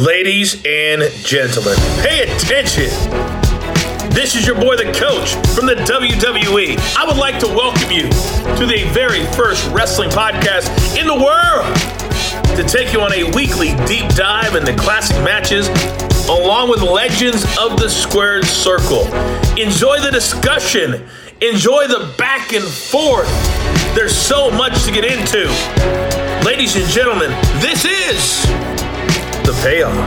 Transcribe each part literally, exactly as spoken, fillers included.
Ladies and gentlemen, pay attention. This is your boy, the coach from the W W E. I would like to welcome you to the very first wrestling podcast in the world to take you on a weekly deep dive into classic matches along with legends of the squared circle. Enjoy the discussion. Enjoy the back and forth. There's so much to get into. Ladies and gentlemen, this is The Payoff.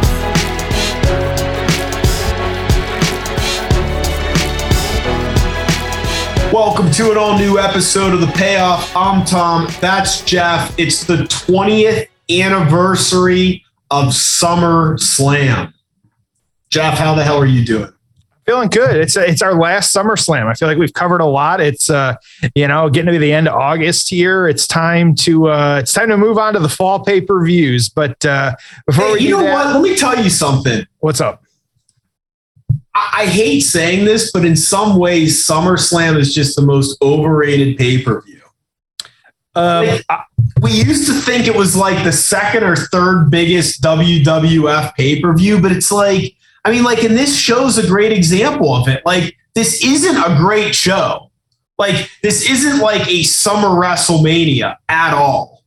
Welcome to an all-new episode of The Payoff. I'm Tom. That's Jeff. It's the twentieth anniversary of SummerSlam. Jeff, how the hell are you doing? Feeling good. It's a, it's our last SummerSlam. I feel like we've covered a lot. It's uh, you know, getting to the end of August here. It's time to uh, it's time to move on to the fall pay-per-views. But uh, before hey, we you do know that, what? Let me tell you something. What's up? I, I hate saying this, but in some ways, SummerSlam is just the most overrated pay-per-view. Um, like, we used to think it was like the second or third biggest W W F pay-per-view, but it's like, I mean, like, and this show's a great example of it. Like, this isn't a great show. Like, this isn't like a summer WrestleMania at all.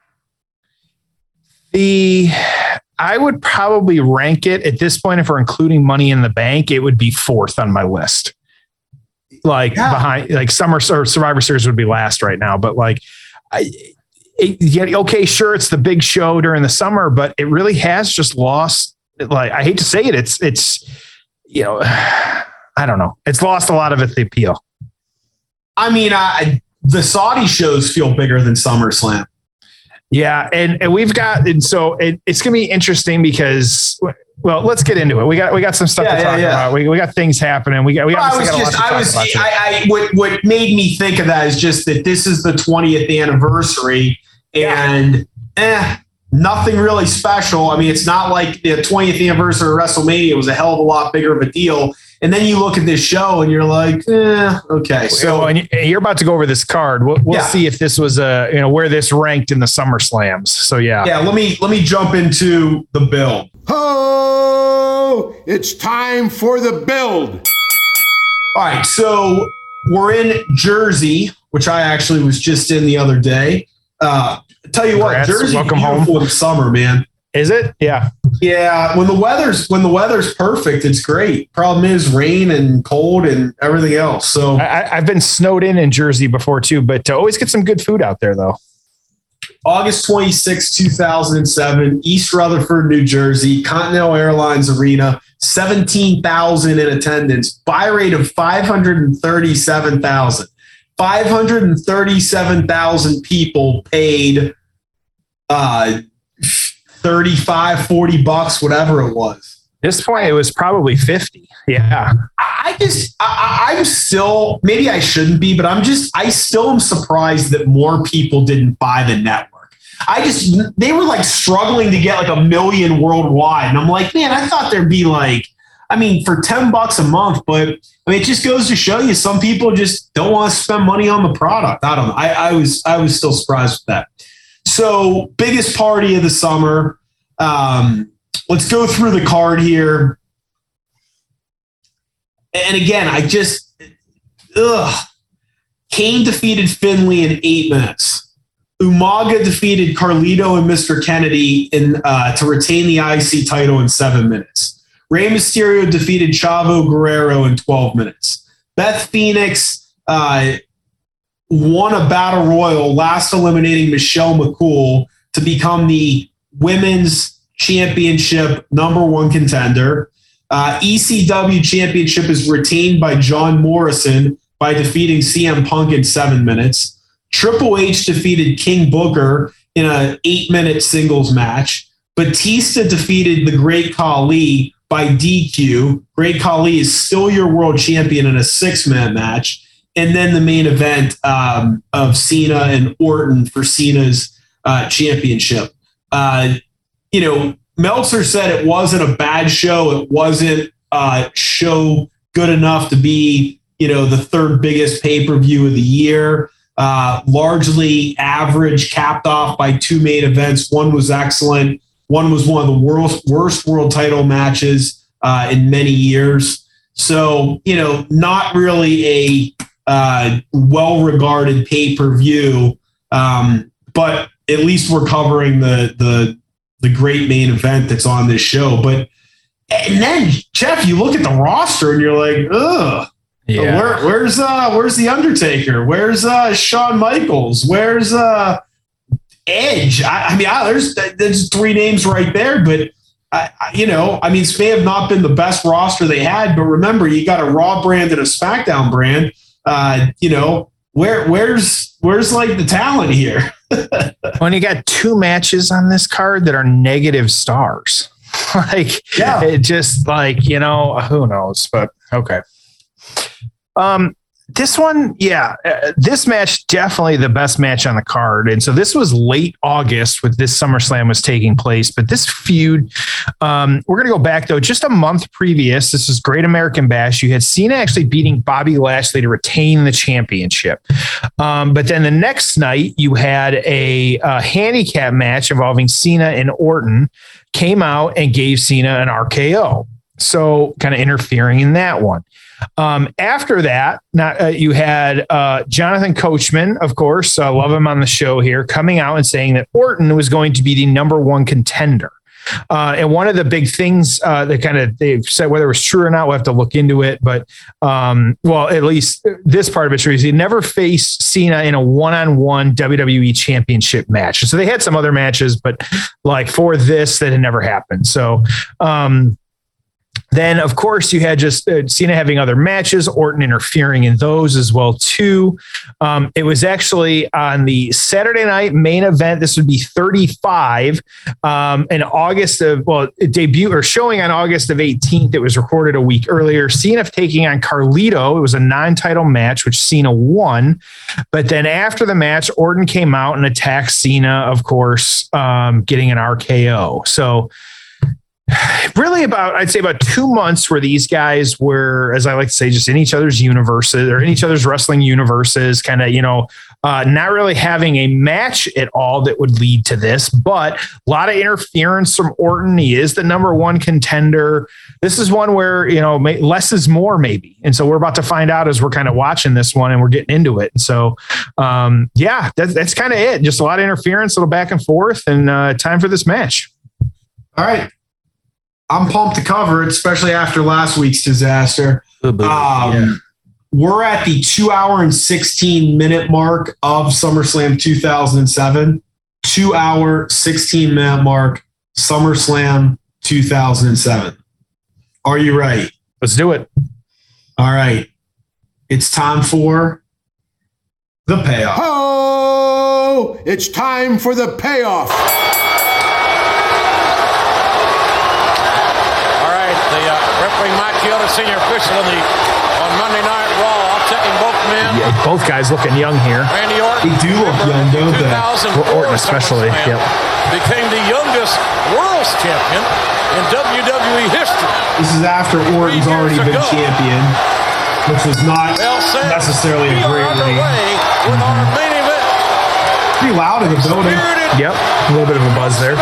The I would probably rank it at this point, if we're including Money in the Bank, it would be fourth on my list. Like yeah. behind, like Summer or Survivor Series would be last right now, but like, I, it, yeah, okay, sure, it's the big show during the summer, but it really has just lost. Like, I hate to say it, it's it's you know, I don't know, it's lost a lot of its appeal. I mean, I, the Saudi shows feel bigger than SummerSlam. Yeah, and, and we've got, and so it, it's gonna be interesting because, well, let's get into it. We got we got some stuff yeah, to talk yeah, yeah. about. We we got things happening. We got we got. Well, I was just I was I, I what what made me think of that is just that this is the twentieth anniversary and eh, nothing really special. I mean, it's not like the twentieth anniversary of WrestleMania was a hell of a lot bigger of a deal. And then you look at this show and you're like, eh, okay. So and you're about to go over this card. We'll, we'll yeah. see if this was a, you know, where this ranked in the Summer Slams. So yeah. Yeah. Let me, let me jump into the build. Oh, it's time for the build. All right. So we're in Jersey, which I actually was just in the other day. Uh, tell you Congrats. what, Jersey, welcome home in the summer, man. Is it? Yeah. Yeah. When the weather's when the weather's perfect, it's great. Problem is rain and cold and everything else. So I, I've been snowed in in Jersey before too, but uh, always get some good food out there though. August twenty-sixth, two thousand seven, East Rutherford, New Jersey, Continental Airlines Arena, seventeen thousand in attendance, buy rate of five hundred thirty-seven thousand. five hundred thirty-seven thousand people paid uh, thirty-five, forty bucks, whatever it was. At this point, it was probably fifty. Yeah. I just, I, I'm still, maybe I shouldn't be, but I'm just, I still am surprised that more people didn't buy the network. I just, they were like struggling to get like a million worldwide. And I'm like, man, I thought there'd be like, I mean, for ten bucks a month, but I mean, it just goes to show you some people just don't want to spend money on the product. I don't know. I, I was, I was still surprised with that. So biggest party of the summer. Um, let's go through the card here. And again, I just, ugh. Kane defeated Finlay in eight minutes. Umaga defeated Carlito and Mister Kennedy in uh, to retain the I C title in seven minutes. Rey Mysterio defeated Chavo Guerrero in twelve minutes. Beth Phoenix uh, won a battle royal, last eliminating Michelle McCool to become the women's championship number one contender. Uh, E C W championship is retained by John Morrison by defeating C M Punk in seven minutes. Triple H defeated King Booker in an eight-minute singles match. Batista defeated the Great Khali by D Q. Great Khali is still your world champion in a six-man match. And then the main event um, of Cena and Orton for Cena's uh, championship. Uh, you know, Meltzer said it wasn't a bad show. It wasn't a show good enough to be, you know, the third biggest pay-per-view of the year. Uh, largely average, capped off by two main events. One was excellent. One was one of the world's worst world title matches uh, in many years. So, you know, not really a uh, well-regarded pay-per-view, um, but at least we're covering the the the great main event that's on this show. But and then, Jeff, you look at the roster and you're like, ugh. Yeah. Where, where's uh where's the Undertaker? Where's uh Shawn Michaels? Where's uh Edge? I, I mean, I, there's there's three names right there, but I, I, you know, I mean, this may have not been the best roster they had, but remember, you got a Raw brand and a SmackDown brand. Uh, you know, where where's where's like the talent here? When you got two matches on this card that are negative stars, like yeah, it just like you know who knows, but okay. Um, this one, yeah, uh, this match definitely the best match on the card, and so this was late August with this SummerSlam was taking place. But this feud, um, we're gonna go back though, just a month previous. This is Great American Bash. You had Cena actually beating Bobby Lashley to retain the championship, um, but then the next night you had a, a handicap match involving Cena and Orton. Came out and gave Cena an R K O, so kind of interfering in that one. Um, after that, not, uh, you had uh, Jonathan Coachman, of course, I uh, love him on the show here, coming out and saying that Orton was going to be the number one contender. Uh, and one of the big things uh, that kind of they've said, whether it was true or not, we'll have to look into it. But um, well, at least this part of it's true. He never faced Cena in a one-on-one W W E championship match. So they had some other matches, but like for this, that had never happened. So, um, then, of course, you had just uh, Cena having other matches, Orton interfering in those as well, too. Um, it was actually on the Saturday night main event. This would be thirty-five um, in August of, well, it debut or showing on August of eighteenth. It was recorded a week earlier. Cena taking on Carlito. It was a non-title match, which Cena won. But then after the match, Orton came out and attacked Cena, of course, um, getting an R K O. So, really about, I'd say about two months where these guys were, as I like to say, just in each other's universes or in each other's wrestling universes, kind of, you know, uh, not really having a match at all that would lead to this, but a lot of interference from Orton. He is the number one contender. This is one where, you know, less is more maybe. And so we're about to find out as we're kind of watching this one and we're getting into it. And so, um, yeah, that, that's kind of it. Just a lot of interference, a little back and forth, and uh, time for this match. All right. I'm pumped to cover it, especially after last week's disaster. Um, yeah. We're at the two hour and sixteen minute mark of SummerSlam two thousand seven. Two hour, sixteen minute mark, SummerSlam two thousand seven. Are you ready? Let's do it. All right. It's time for the payoff. Oh, it's time for the payoff. Referee Mike Chioda, senior official on the on Monday Night Raw, taking both men. Yeah, both guys looking young here. Randy Orton, they do look young, don't they? Orton especially. Yep. Became the youngest world's champion in W W E history. This is after Orton's already been champion, which was not necessarily a great reign. With mm-hmm. our main event. Pretty loud in the building. Yep, a little bit of a buzz there.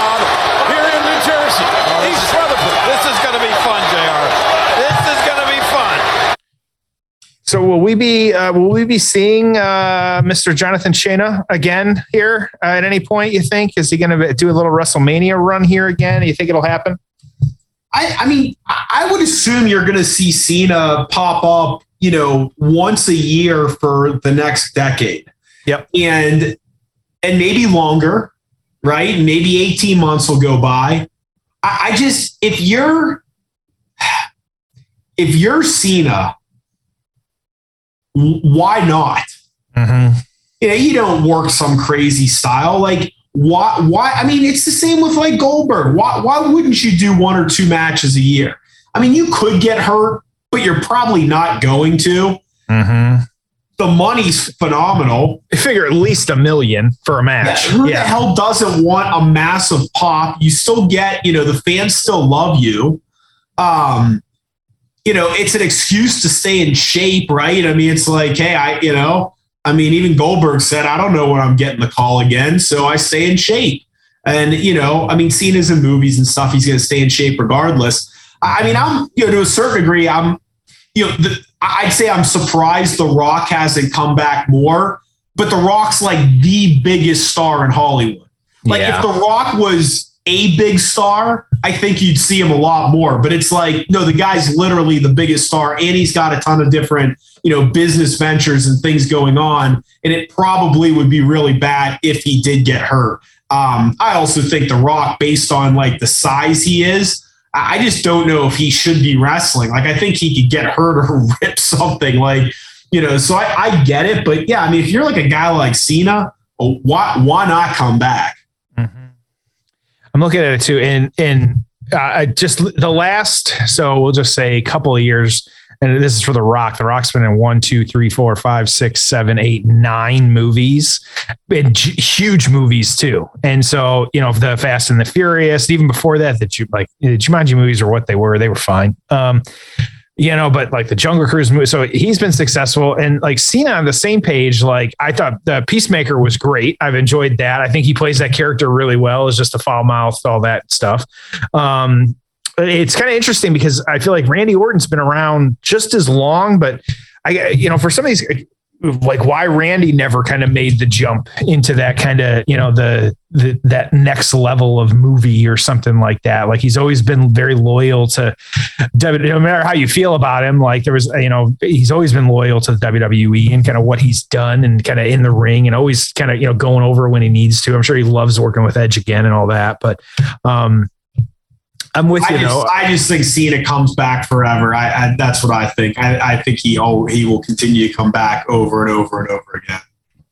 So will we be uh, will we be seeing uh, Mister Jonathan Cena again here uh, at any point? You think is he going to do a little WrestleMania run here again? You think it'll happen? I, I mean, I would assume you're going to see Cena pop up, you know, once a year for the next decade. Yep, and and maybe longer, right? Maybe eighteen months will go by. I, I just if you're if you're Cena. Why not? Mm-hmm. You know, you don't work some crazy style. Like, why? Why? I mean, it's the same with like Goldberg. Why? Why wouldn't you do one or two matches a year? I mean, you could get hurt, but you're probably not going to. Mm-hmm. The money's phenomenal. I figure at least a million for a match. Yeah, who yeah. the hell doesn't want a massive pop? You still get, you know, the fans still love you. Um. You know, it's an excuse to stay in shape, right? I mean, it's like, hey, I, you know, I mean, even Goldberg said, I don't know when I'm getting the call again, so I stay in shape. And, you know, I mean, Cena's in movies and stuff. He's going to stay in shape regardless. I mean, I'm, you know, to a certain degree, I'm, you know, the, I'd say I'm surprised The Rock hasn't come back more, but The Rock's like the biggest star in Hollywood. Like yeah. if The Rock was a big star, I think you'd see him a lot more, but it's like, no, the guy's literally the biggest star and he's got a ton of different, you know, business ventures and things going on. And it probably would be really bad if he did get hurt. Um, I also think The Rock, based on like the size he is, I just don't know if he should be wrestling. Like, I think he could get hurt or rip something, like, you know, so I, I get it. But yeah, I mean, if you're like a guy like Cena, why, why not come back? Mm-hmm. I'm looking at it too. And, and uh, just the last, so we'll just say a couple of years, and this is for The Rock. The Rock's been in one, two, three, four, five, six, seven, eight, nine movies, and huge movies too. And so, you know, the Fast and the Furious, even before that, that you like, the Jumanji movies are what they were. They were fine. Um, you know, but like the Jungle Cruise movie. So he's been successful, and like Cena on the same page. Like I thought the Peacemaker was great. I've enjoyed that. I think he plays that character really well. Is just a foul mouth, all that stuff. Um, It's kind of interesting because I feel like Randy Orton's been around just as long, but I, you know, for some of these, like why Randy never kind of made the jump into that kind of, you know, the, the, that next level of movie or something like that. Like he's always been very loyal to, no matter how you feel about him. Like there was, you know, he's always been loyal to the W W E and kind of what he's done and kind of in the ring and always kind of, you know, going over when he needs to. I'm sure he loves working with Edge again and all that, but, um, I'm with you. I just, though. I just think Cena comes back forever. I, I that's what I think. I, I think he oh, he will continue to come back over and over and over again.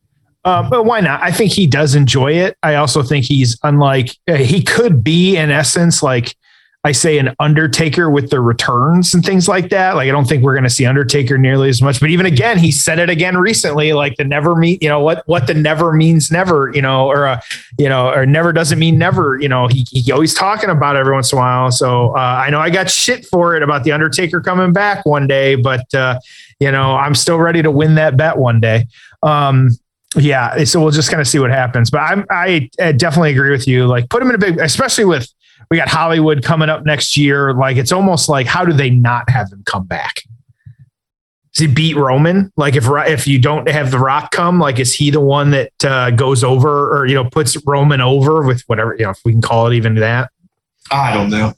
Uh, but why not? I think he does enjoy it. I also think he's unlike uh, he could be in essence like I say an Undertaker with the returns and things like that. Like I don't think we're going to see Undertaker nearly as much. But even again, he said it again recently. Like the never meet, you know what what the never means never. You know, or uh, you know, or never doesn't mean never. You know, he he always talking about it every once in a while. So uh, I know I got shit for it about the Undertaker coming back one day, but uh, you know, I'm still ready to win that bet one day. Um, yeah, so we'll just kind of see what happens. But I'm, I I definitely agree with you. Like put him in a big, especially with. We got Hollywood coming up next year. Like, it's almost like, how do they not have him come back? Does he beat Roman? Like if, if you don't have The Rock come, like, is he the one that uh, goes over or, you know, puts Roman over with whatever, you know, if we can call it even that? I don't know.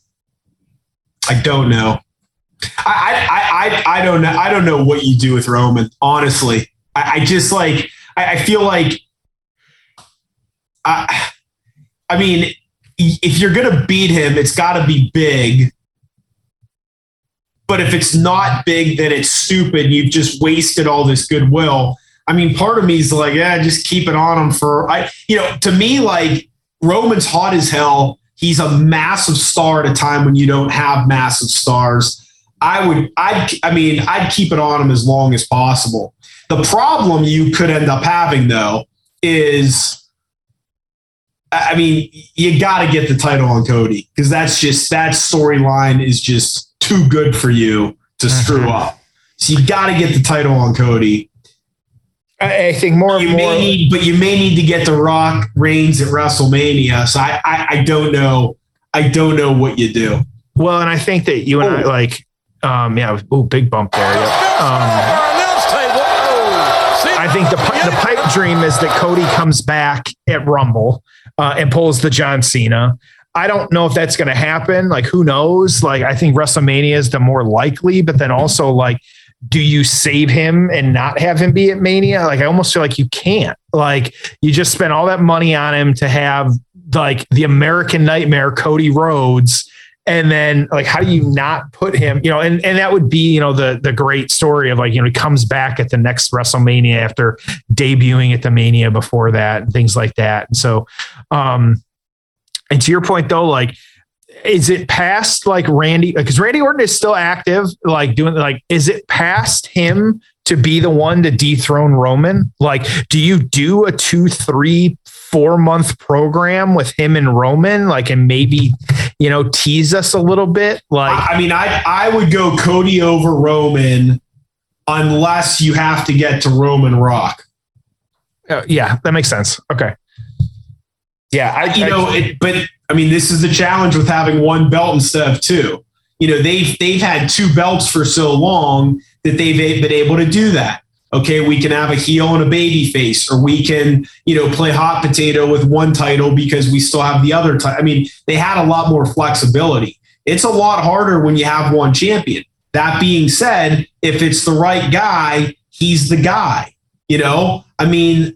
I don't know. I, I, I, I don't know. I don't know what you do with Roman. Honestly, I, I just like, I, I feel like, I, I mean, if you're going to beat him, it's got to be big. But if it's not big, then it's stupid. You've just wasted all this goodwill. I mean, part of me is like, yeah, just keep it on him for, I, you know, to me, like Roman's hot as hell. He's a massive star at a time when you don't have massive stars. I would, I'd, I mean, I'd keep it on him as long as possible. The problem you could end up having though is, I mean, you got to get the title on Cody because that's just that storyline is just too good for you to screw up. So you got to get the title on Cody. I, I think more you and more, may need, but you may need to get The Rock Reigns at WrestleMania. So I, I, I don't know. I don't know what you do. Well, and I think that you and oh. I like, um, yeah, oh, big bump there. Yeah. Um, I think the the pipe dream is that Cody comes back at Rumble uh, and pulls the John Cena. I don't know if that's going to happen. Like, who knows? Like, I think WrestleMania is the more likely, but then also like, do you save him and not have him be at Mania? Like, I almost feel like you can't. Like, you just spent all that money on him to have like the American Nightmare, Cody Rhodes. And then like, how do you not put him, you know, and, and that would be, you know, the, the great story of like, you know, he comes back at the next WrestleMania after debuting at the Mania before that and things like that. And so, um, and to your point though, like, is it past like Randy, because Randy Orton is still active, like doing like, is it past him to be the one to dethrone Roman? Like, do you do a two, three, four month program with him and Roman, like, and maybe, you know, tease us a little bit? Like, I mean, I, I would go Cody over Roman unless you have to get to Roman Rock. Uh, yeah, that makes sense. Okay. Yeah, I, you I, know, it, but I mean, this is the challenge with having one belt instead of two. You know, they've they've had two belts for so long that they've been able to do that. Okay, we can have a heel and a baby face, or we can, you know, play hot potato with one title because we still have the other title. I mean, they had a lot more flexibility. It's a lot harder when you have one champion. That being said, if it's the right guy, he's the guy. You know, I mean,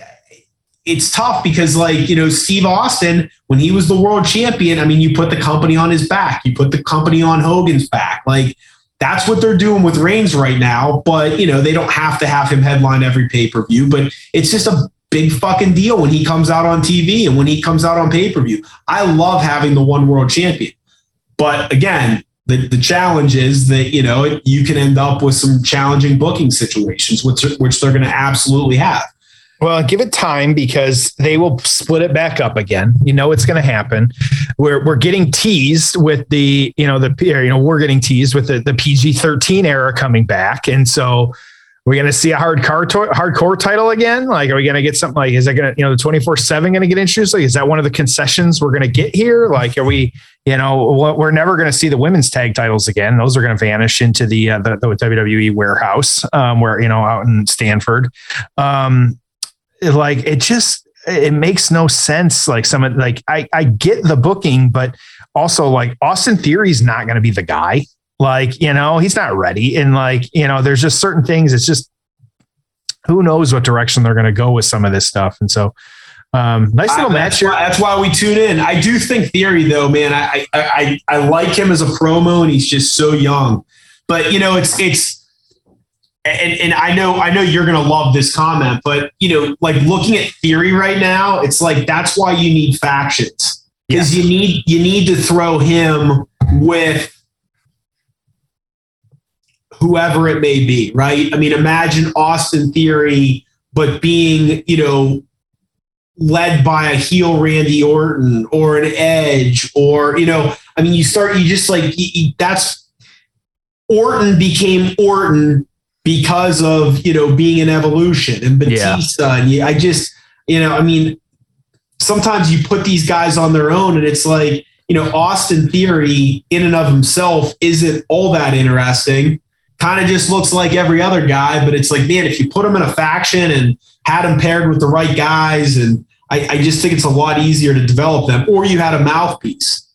it's tough because, like, you know, Steve Austin, when he was the world champion, I mean, you put the company on his back, you put the company on Hogan's back. Like, that's what they're doing with Reigns right now. But, you know, they don't have to have him headline every pay-per-view, but it's just a big fucking deal when he comes out on T V and when he comes out on pay-per-view. I love having the one world champion. But again, the, the challenge is that, you know, you can end up with some challenging booking situations, which, which they're going to absolutely have. Well, give it time because they will split it back up again. You know, it's going to happen. We're we're getting teased with the, you know, the, you know, we're getting teased with the, the P G thirteen era coming back. And so we're going to see a hardcore, hardcore title again. Like, are we going to get something like, is that going to, you know, the twenty-four seven going to get introduced? Like, is that one of the concessions we're going to get here? Like, are we, you know, we're never going to see the women's tag titles again. Those are going to vanish into the, uh, the, the W W E warehouse um, where, you know, out in Stanford. Um, Like, it just, it makes no sense. Like some of like, I, I get the booking, but also like Austin Theory's not going to be the guy. Like, you know, he's not ready. And like, you know, there's just certain things. It's just, who knows what direction they're going to go with some of this stuff. And so um, nice little I, match that's here. Why, that's why we tune in. I do think Theory though, man, I, I, I, I like him as a promo and he's just so young, but you know, it's, it's, And, and I know, I know you're going to love this comment, but you know, like looking at Theory right now, it's like, that's why you need factions, because yes. you need, you need to throw him with whoever it may be. Right. I mean, imagine Austin Theory, but being, you know, led by a heel Randy Orton or an Edge, or, you know, I mean, you start, you just like, you, you, that's Orton became Orton because of, you know, being an Evolution and Batista. Yeah. And you, I just, you know, I mean, sometimes you put these guys on their own and it's like, you know, Austin Theory in and of himself isn't all that interesting. Kind of just looks like every other guy, but it's like, man, if you put him in a faction and had him paired with the right guys, and I, I just think it's a lot easier to develop them, or you had a mouthpiece.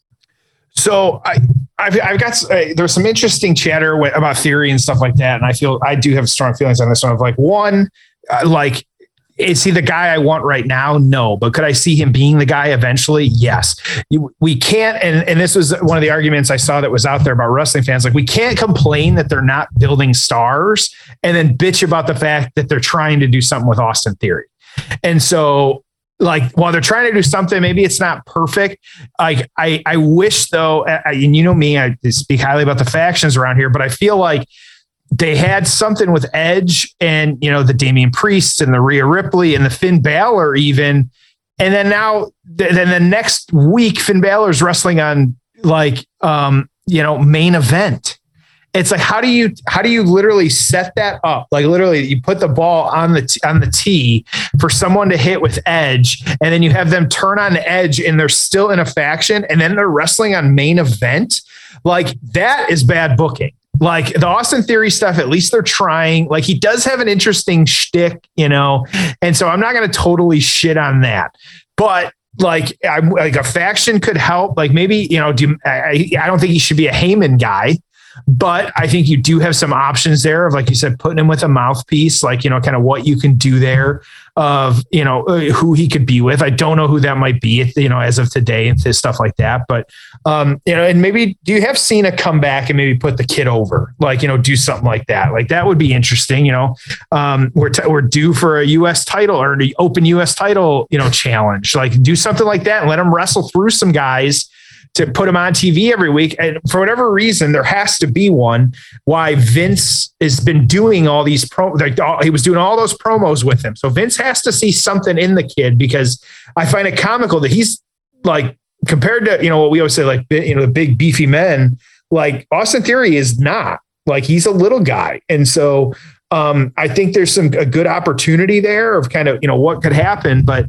So I, I've, I've got, uh, there's some interesting chatter with, about Theory and stuff like that. And I feel, I do have strong feelings on this one of like, one, uh, like, is he the guy I want right now? No. But could I see him being the guy eventually? Yes. You, we can't. And, and this was one of the arguments I saw that was out there about wrestling fans. Like, we can't complain that they're not building stars and then bitch about the fact that they're trying to do something with Austin Theory. And so, like, while they're trying to do something, maybe it's not perfect. Like, I, I wish though, I, and you know me, I speak highly about the factions around here, but I feel like they had something with Edge and, you know, the Damian Priest and the Rhea Ripley and the Finn Balor even. And then now, then the next week, Finn Balor's wrestling on like, um, you know, main event. It's like, how do you, how do you literally set that up? Like, literally you put the ball on the, t- on the tee for someone to hit with Edge, and then you have them turn on Edge and they're still in a faction, and then they're wrestling on main event. Like, that is bad booking. Like, the Austin Theory stuff, at least they're trying. Like, he does have an interesting shtick, you know? And so I'm not going to totally shit on that, but like, I, like a faction could help. Like, maybe, you know, do I, I don't think he should be a Heyman guy, but I think you do have some options there of, like you said, putting him with a mouthpiece, like, you know, kind of what you can do there of, you know, who he could be with. I don't know who that might be, you know, as of today and stuff like that. But, um, you know, and maybe do you have Cena come back and maybe put the kid over, like, you know, do something like that. Like, that would be interesting. You know, um, we're, t- we're due for a U S title or the open U S title, you know, challenge, like do something like that and let them wrestle through some guys to put him on T V every week. And for whatever reason, there has to be one why Vince has been doing all these pro, like all, he was doing all those promos with him. So Vince has to see something in the kid, because I find it comical that he's like, compared to, you know, what we always say, like, you know, the big beefy men, like Austin Theory is not, like, he's a little guy. And so um, I think there's some, a good opportunity there of kind of, you know, what could happen, but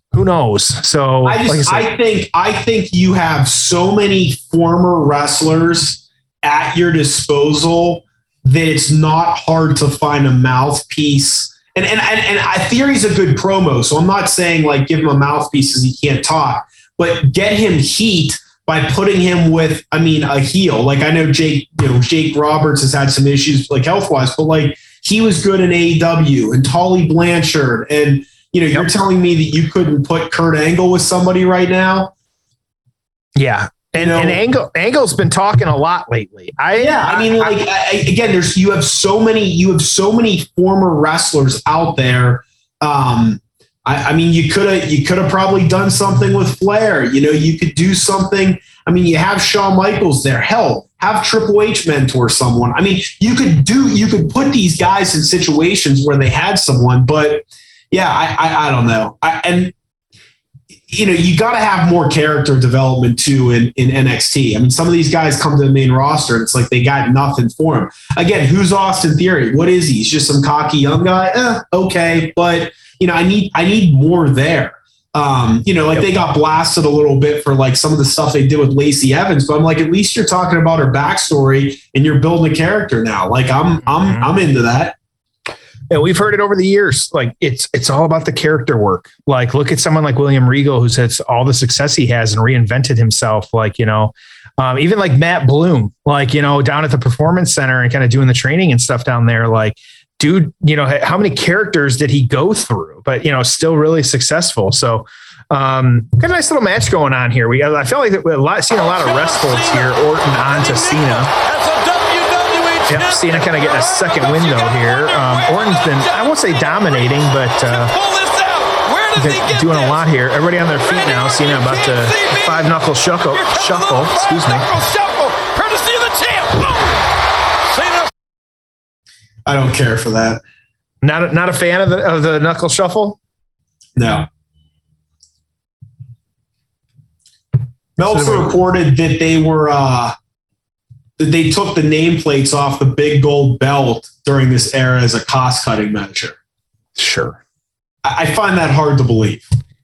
who knows? So I just, like I, I think, I think you have so many former wrestlers at your disposal that it's not hard to find a mouthpiece. And and and, and I, Theory's a good promo, so I'm not saying like give him a mouthpiece because he can't talk, but get him heat by putting him with, I mean, a heel. Like I know Jake, you know, Jake Roberts has had some issues like health wise, but like he was good in A E W, and Tully Blanchard, and you know, you're yep. telling me that you couldn't put Kurt Angle with somebody right now? Yeah. And, you know, and Angle Angle's been talking a lot lately. I yeah, I mean, like I, I, again, there's you have so many you have so many former wrestlers out there. Um, I, I mean, you could have you could have probably done something with Flair. You know, you could do something. I mean, you have Shawn Michaels there. Hell, have Triple H mentor someone. I mean, you could do you could put these guys in situations where they had someone, but yeah, I I, I don't know. I, and you know, you got to have more character development too in, in N X T. I mean, some of these guys come to the main roster and it's like they got nothing for him. Again, who's Austin Theory? What is he? He's just some cocky young guy? Eh, okay. But, you know, I need I need more there. Um, you know, like they got blasted a little bit for like some of the stuff they did with Lacey Evans, but I'm like, at least you're talking about her backstory and you're building a character now. Like I'm I'm mm-hmm. I'm into that. And we've heard it over the years. Like it's it's all about the character work. Like look at someone like William Regal, who's had all the success he has and reinvented himself. Like, you know, um, even like Matt Bloom, like, you know, down at the Performance Center and kind of doing the training and stuff down there. Like, dude, you know, how many characters did he go through? But, you know, still really successful. So um, got a nice little match going on here. We I feel like we're a lot, seeing a lot of rest holds here. Orton on to Cena. Yep, Cena kind of getting a second window here. Um, Orton's been, I won't say dominating, but uh, doing a lot here. Everybody on their feet now. Cena about to five knuckle shuffle. Shuffle, excuse me. I don't care for that. Not a, not a fan of the of the knuckle shuffle. No. Meltzer reported that they were. Uh, They took the nameplates off the big gold belt during this era as a cost-cutting measure. Sure. I find that hard to believe.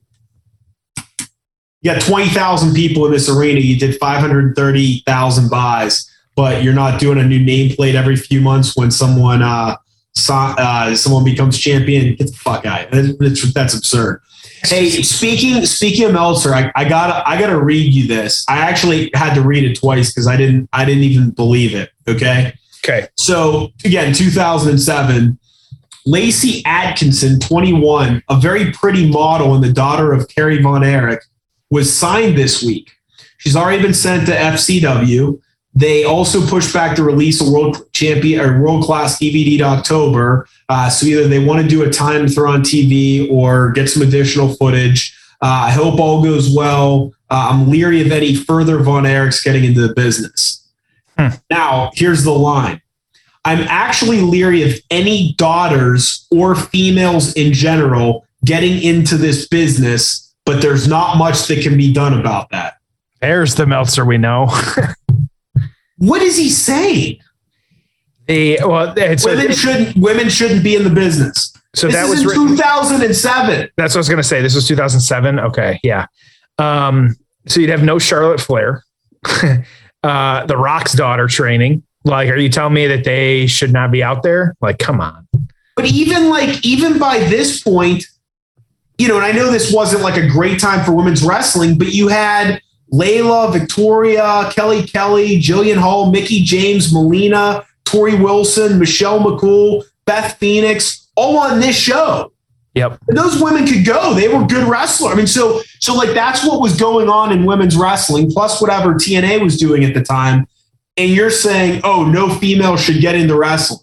You got twenty thousand people in this arena. You did five hundred thirty thousand buys, but you're not doing a new nameplate every few months when someone uh, saw, uh, someone becomes champion. Get the fuck out. That's, that's absurd. Hey, speaking speaking of Meltzer, I, I gotta I gotta read you this. I actually had to read it twice because I didn't I didn't even believe it. Okay. Okay. So again, two thousand seven, Lacey Atkinson, twenty-one, a very pretty model and the daughter of Kerry Von Erich, was signed this week. She's already been sent to F C W. They also pushed back the release of World Champion or World Class D V D to October. Uh, so either they want to do a time to throw on T V or get some additional footage. Uh, I hope all goes well. Uh, I'm leery of any further Von Erichs getting into the business. Hmm. Now, here's the line. I'm actually leery of any daughters or females in general getting into this business, but there's not much that can be done about that. There's the Meltzer we know. What is he saying? The well, it's women a, shouldn't women shouldn't be in the business. So this that is was in written, two thousand seven. That's what I was going to say. This was two thousand seven. Okay, yeah. Um, so you'd have no Charlotte Flair, uh, the Rock's daughter training. Like, are you telling me that they should not be out there? Like, come on. But even like even by this point, you know, and I know this wasn't like a great time for women's wrestling, but you had Layla, Victoria, Kelly Kelly, Jillian Hall, Mickie James, Melina, Tori Wilson, Michelle McCool, Beth Phoenix, all on this show. Yep. And those women could go. They were good wrestlers. I mean, so so like that's what was going on in women's wrestling, plus whatever T N A was doing at the time. And you're saying, oh, no female should get into wrestling.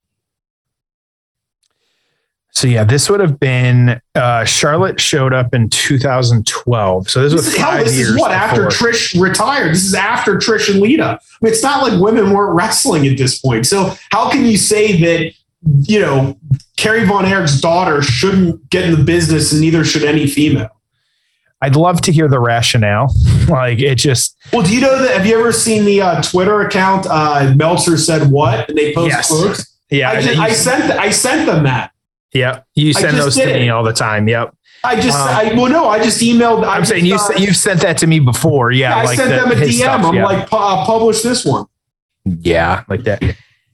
So yeah, this would have been uh, Charlotte showed up in two thousand twelve. So this, this was five hell, this years. Is what before. After Trish retired. This is after Trish and Lita. I mean, it's not like women weren't wrestling at this point. So how can you say that, you know, Kerry Von Erich's daughter shouldn't get in the business and neither should any female? I'd love to hear the rationale. Like it just. Well, do you know that? Have you ever seen the uh, Twitter account? Uh, Meltzer said what, and they post yes. quotes. Yeah, I, just, I sent I sent them that. Yeah, you send those to it. me all the time. Yep. I just, Um, I well, no, I just emailed. I I'm just, saying you uh, you've sent that to me before. Yeah, yeah, I like sent the, them a his D M. stuff, I'm yeah. like, pu- uh, publish this one. Yeah, like that.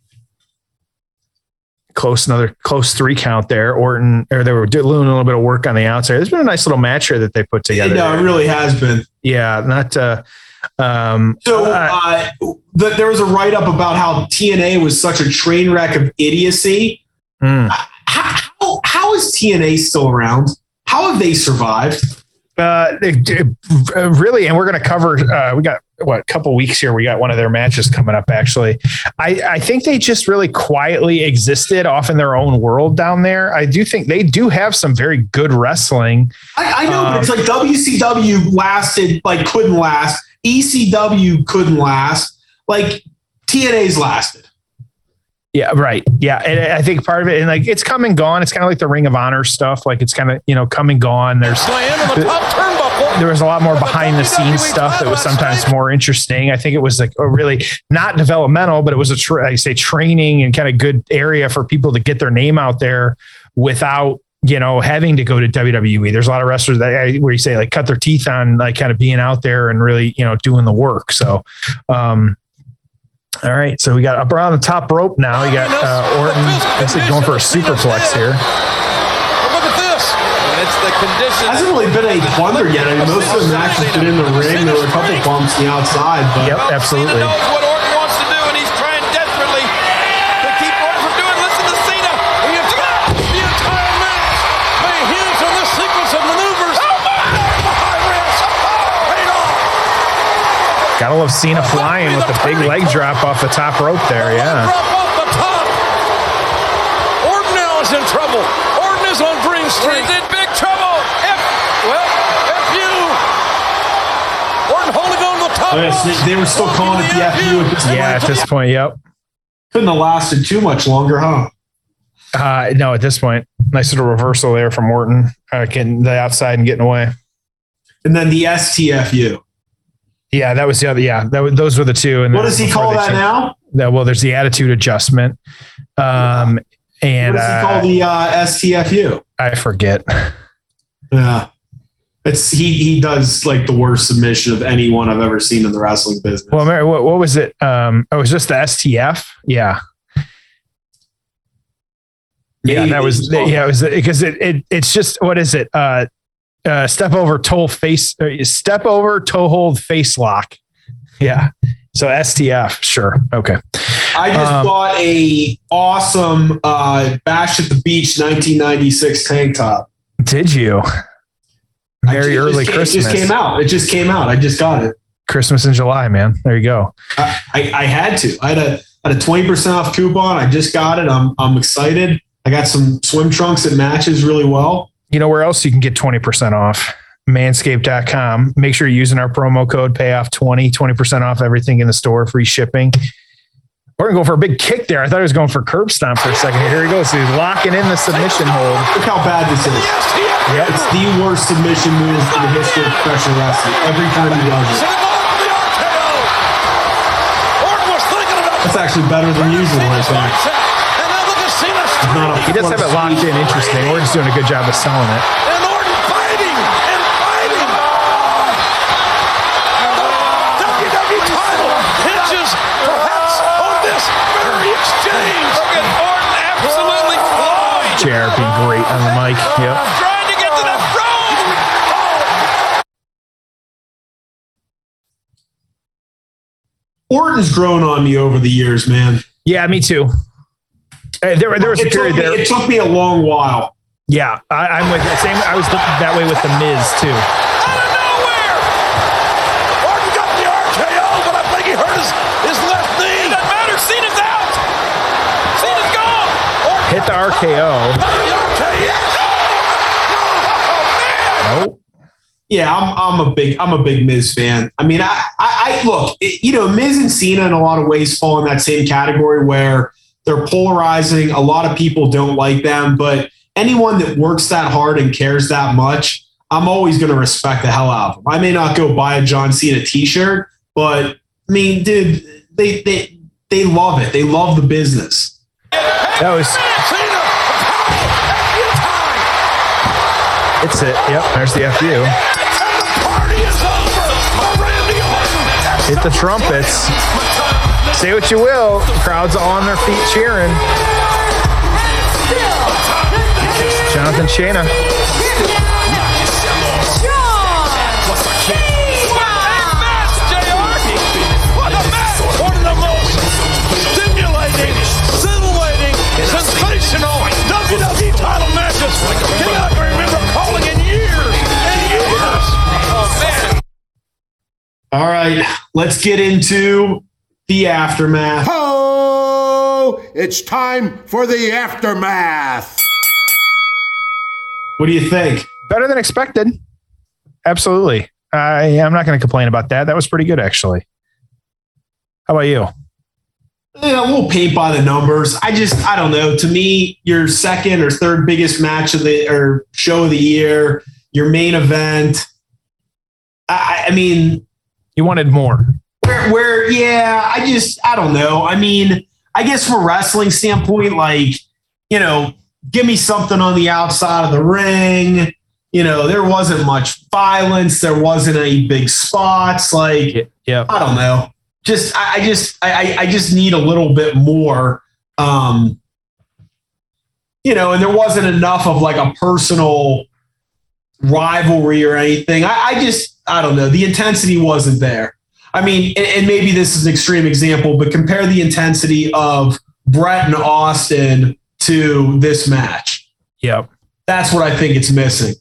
Close, another close three count there. Orton, or they were doing a little bit of work on the outside. There's been a nice little match here that they put together. No, it really has been. Yeah, not. Uh, um, So uh, uh, the, there was a write up about how T N A was such a train wreck of idiocy. mm. How, how, how is T N A still around? How have they survived? Uh, they, uh, really, and we're going to cover. Uh, we got what a couple weeks here. We got one of their matches coming up. Actually, I, I think they just really quietly existed off in their own world down there. I do think they do have some very good wrestling. I, I know, Um, but it's like W C W lasted, like couldn't last. E C W couldn't last. Like T N A's lasted. Yeah, right. Yeah, and I think part of it, and like it's come and gone. It's kind of like the Ring of Honor stuff. Like it's kind of you know come and gone. There's Slam on the top turnbuckle. there was a lot more behind the scenes stuff that was sometimes more interesting. I think it was like a really not developmental, but it was a tra- I say training and kind of good area for people to get their name out there without you know having to go to W W E. There's a lot of wrestlers that where you say like cut their teeth on like kind of being out there and really you know doing the work. So. um All right, so we got up around the top rope now. You got uh, Orton basically going for a superplex here. Look at this. It's the condition. Hasn't really been any plunder yet. I mean, most of the matches been in the ring. There were a couple bumps on the outside, but Yep, absolutely. Cena knows what Orton wants to do, and he's trying desperately to keep Orton from doing. Listen to Cena. The entire, the entire match may hinge on this sequence of maneuvers. High risk. Paid off. Gotta love Cena flying with the big leg drop off the top rope there. Yeah. Drop off the top. Orton now is in trouble. Orton is on Green Street. He's in big trouble. F, well, F U. Orton holding on to the top. oh, yes, they, they were still calling it the F U at this point. Yeah, at this point, yep. Couldn't have lasted too much longer, huh? Uh, no, at this point, nice little reversal there from Orton, uh, getting the outside and getting away. And then the S T F U. Yeah, that was the other. Yeah, that was, those were the two. And What then does he before call they that changed- now? That, well, there's the attitude adjustment. Um, and What does he uh, call the uh, S T F U? I forget. Yeah. It's he he does like the worst submission of anyone I've ever seen in the wrestling business. Well, Mary, what, what was it? Um, oh, it was just the S T F. Yeah. Yeah, Maybe that was it's- yeah. It was because it, it it's just what is it? Uh, uh, step over toe face. Uh, step over toe hold face lock. Yeah. So S T F. Sure. Okay. I just um, bought a awesome uh, Bash at the Beach nineteen ninety-six tank top. Did you? I- Very it early just, Christmas. It just came out. It just came out. I just got it. Christmas in July, man. There you go. I, I, I had to. I had a had a twenty percent off coupon. I just got it. I'm I'm excited. I got some swim trunks that matches really well. You know where else you can get twenty percent off? manscaped dot com. Make sure you're using our promo code payoff twenty, twenty percent off everything in the store, free shipping. We're going to go for a big kick there. I thought he was going for curb stomp for a second. Here he goes. So he's locking in the submission hold. Look how bad this is. Yep. It's the worst submission move in the history of professional wrestling. Every time he does it. That's actually better than usual, I think. Not a He does have it locked in. Interesting. We're just doing a good job of selling it. And Orton fighting and fighting. W W E title hinges perhaps on this very exchange. Look at Orton absolutely flying. J R being great on the mic. Yep. Trying to get to the throne. Orton's grown on me over the years, man. Yeah, me too. Uh, there, there was a It took, period me, there. it took me a long while. Yeah, I, I'm with the same. I was the, that way with the Miz too. Out of nowhere. Orton got the R K O, but I think he hurt his, his left knee. It doesn't matter. Cena's out. Cena's gone. Orton Hit the R K O. got the R K O. Nope. Yeah, I'm I'm a big I'm a big Miz fan. I mean, I I, I look, it, you know, Miz and Cena in a lot of ways fall in that same category where they're polarizing. A lot of people don't like them, but anyone that works that hard and cares that much, I'm always going to respect the hell out of them. I may not go buy a John Cena T-shirt, but I mean, dude, they they they love it. They love the business. That was Cena, It's it. Yep. There's the F U. And the party is over for Randy Orton. Hit the trumpets. Say what you will. The crowd's all on their feet cheering. Jonathan Shayna. What a match! One of the most stimulating, scintillating, sensational W W E title matches cannot remember calling in years and years. Oh, man. All right, let's get into the aftermath. Oh, it's time for the aftermath. What do you think? Better than expected. Absolutely. I, I'm not going to complain about that. That was pretty good, actually. How about you? Yeah, we'll paint by the numbers. I just, I don't know. To me, your second or third biggest match of the or show of the year, your main event. I, I mean, You wanted more. where, where, yeah, I just, I don't know. I mean, I guess from a wrestling standpoint, like, you know, give me something on the outside of the ring. You know, there wasn't much violence. There wasn't any big spots. Like, Yeah. I don't know. Just, I, I just, I, I just need a little bit more, um, you know, and there wasn't enough of like a personal rivalry or anything. I, I just, I don't know. The intensity wasn't there. I mean, and, and maybe this is an extreme example, but compare the intensity of Brett and Austin to this match. Yep. That's what I think it's missing.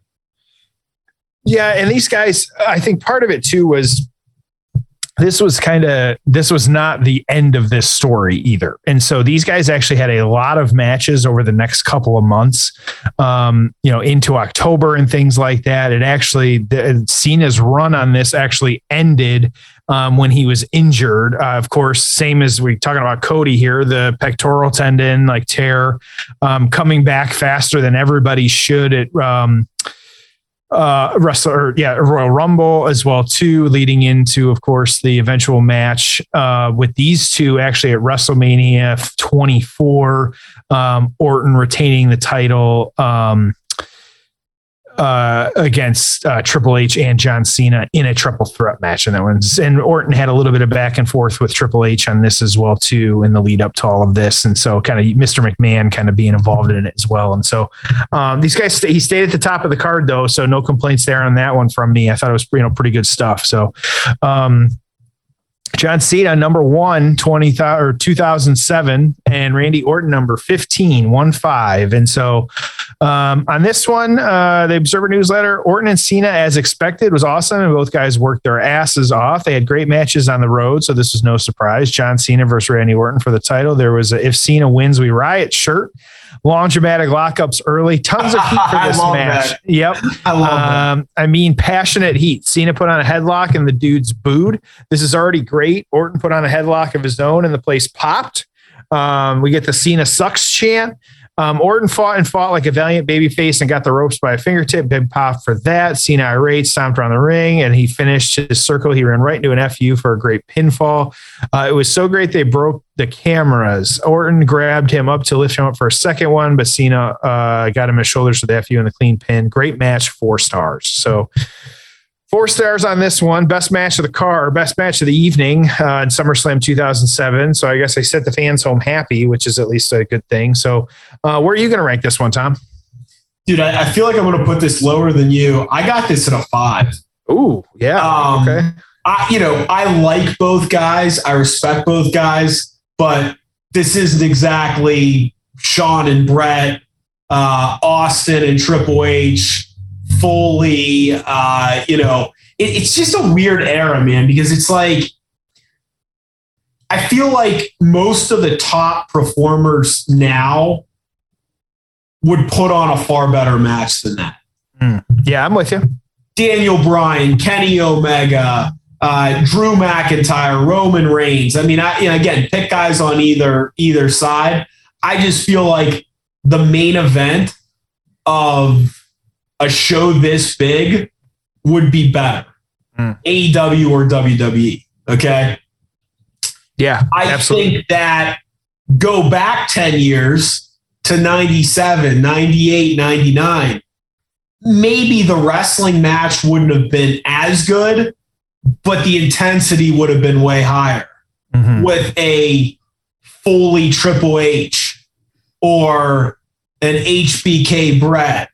Yeah, and these guys, I think part of it too was this was kind of this was not the end of this story either. And so these guys actually had a lot of matches over the next couple of months, um, you know, into October and things like that. It actually, the, Cena's run on this actually ended um, when he was injured. Uh, of course, same as we talking about Cody here, the pectoral tendon like tear, um, coming back faster than everybody should. It um, uh wrestler yeah Royal Rumble as well too, leading into of course the eventual match uh with these two actually at WrestleMania twenty-four, um Orton retaining the title um uh against uh Triple H and John Cena in a triple threat match. And that one's and Orton had a little bit of back and forth with Triple H on this as well too in the lead up to all of this, and so kind of Mister McMahon kind of being involved in it as well. And so um these guys st- he stayed at the top of the card though, so no complaints there on that one from me. I thought it was, you know, pretty good stuff. So um John Cena number one, twenty or two thousand seven, and Randy Orton number fifteen, one five. And so um, on this one, uh, the Observer newsletter, Orton and Cena, as expected, was awesome. And both guys worked their asses off. They had great matches on the road, so this was no surprise. John Cena versus Randy Orton for the title. There was a "If Cena wins, we riot" shirt. Long dramatic lockups early. Tons of heat for this match. That. Yep. I love um, that. I mean, passionate heat. Cena put on a headlock and the dudes booed. This is already great. Orton put on a headlock of his own and the place popped. Um, we get the Cena sucks chant. Um, Orton fought and fought like a valiant babyface and got the ropes by a fingertip. Big pop for that. Cena irate, stomped around the ring, and he finished his circle. He ran right into an F U for a great pinfall. Uh, it was so great they broke the cameras. Orton grabbed him up to lift him up for a second one, but Cena uh, got him his shoulders with the F U and the clean pin. Great match, four stars. So four stars on this one. Best match of the car, best match of the evening uh, in SummerSlam two thousand seven. So I guess I sent the fans home happy, which is at least a good thing. So uh, where are you going to rank this one, Tom? Dude, I, I feel like I'm going to put this lower than you. I got this at a five. Ooh, yeah. Um, okay. I, you know, I like both guys. I respect both guys, but this isn't exactly Shawn and Brett, uh, Austin and Triple H. Fully, uh, you know, it, it's just a weird era, man, because it's like, I feel like most of the top performers now would put on a far better match than that. Mm. Yeah, I'm with you. Daniel Bryan, Kenny Omega, uh, Drew McIntyre, Roman Reigns. I mean, I, you know, again, pick guys on either either side. I just feel like the main event of a show this big would be better. Mm. A E W or W W E. Okay. Yeah, I absolutely. think that go back ten years to ninety-seven, ninety-eight, ninety-nine. maybe the wrestling match wouldn't have been as good, but the intensity would have been way higher mm-hmm. with a Foley Triple H or an H B K Brett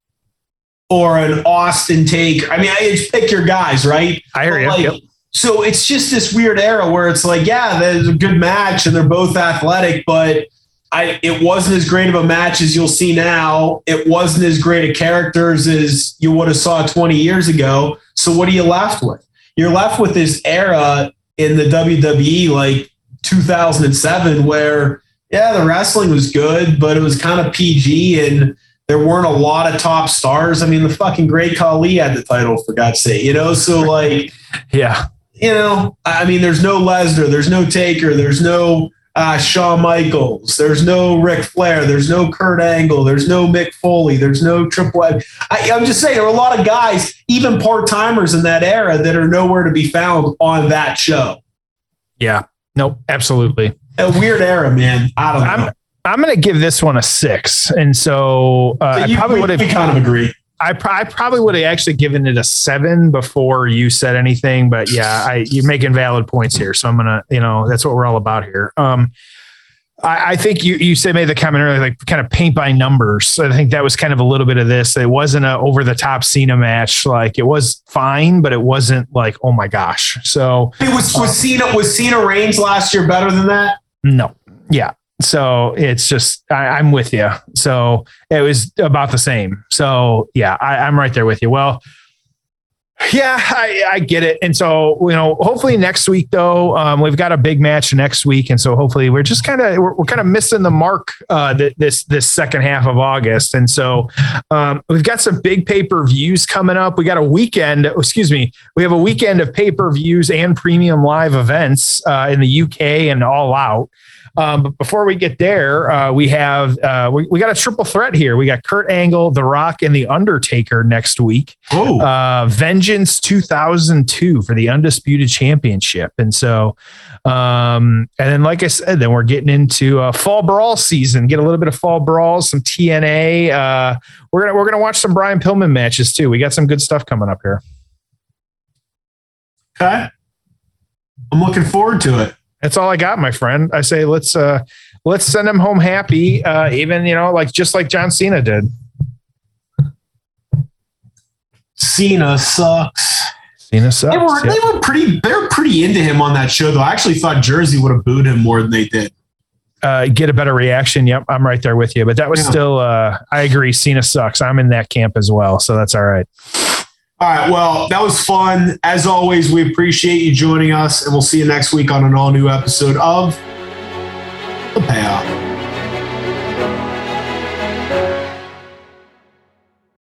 or an Austin Taker. I mean, it's pick your guys, right? I hear you. Like, yep. So it's just this weird era where it's like, yeah, there's a good match and they're both athletic, but I, it wasn't as great of a match as you'll see now. It wasn't as great of characters as you would have saw twenty years ago. So what are you left with? You're left with this era in the W W E, like two thousand seven, where, yeah, the wrestling was good, but it was kind of P G and there weren't a lot of top stars. I mean, the fucking Great Khali had the title, for God's sake, you know? So, like, yeah, you know, I mean, there's no Lesnar, there's no Taker, there's no uh, Shawn Michaels, there's no Ric Flair, there's no Kurt Angle, there's no Mick Foley, there's no Triple H. I, I'm just saying, there are a lot of guys, even part-timers in that era, that are nowhere to be found on that show. Yeah. Nope, absolutely. A weird era, man. I don't know. I'm, I'm going to give this one a six. And so, uh, so you, I probably would have kind of agree. I, pr- I probably would have actually given it a seven before you said anything, but yeah, I, you're making valid points here. So I'm going to, you know, that's what we're all about here. Um, I, I think you, you said made the comment earlier, like kind of paint by numbers. So I think that was kind of a little bit of this. It wasn't a over the top Cena match. Like it was fine, but it wasn't like, oh my gosh. So it was, was Cena, was Cena Reigns last year better than that? No. Yeah. So it's just, I, I'm with you. So it was about the same. So yeah, I, I'm right there with you. Well, yeah, I, I get it. And so, you know, hopefully next week though, um, we've got a big match next week. And so hopefully we're just kind of, we're, we're kind of missing the mark uh, th- this, this second half of August. And so um, we've got some big pay-per-views coming up. We got a weekend, excuse me. We have a weekend of pay-per-views and premium live events uh, in the U K and All Out. Um, but before we get there, uh, we have uh, we, we got a triple threat here. We got Kurt Angle, The Rock, and The Undertaker next week. Oh, uh, Vengeance two thousand two for the Undisputed Championship. And so, um, and then like I said, then we're getting into uh, Fall Brawl season. Get a little bit of Fall Brawls, some T N A. Uh, we're gonna we're gonna watch some Brian Pillman matches too. We got some good stuff coming up here. Okay, I'm looking forward to it. That's all I got, my friend. I say let's uh, let's send him home happy, uh, even you know, like just like John Cena did. Cena sucks. Cena sucks. They were, yeah. they were pretty. They were pretty into him on that show, though. I actually thought Jersey would have booed him more than they did. Uh, get a better reaction. Yep, I'm right there with you. But that was yeah. still. Uh, I agree. Cena sucks. I'm in that camp as well, so that's all right. All right. Well, that was fun. As always, we appreciate you joining us, and we'll see you next week on an all-new episode of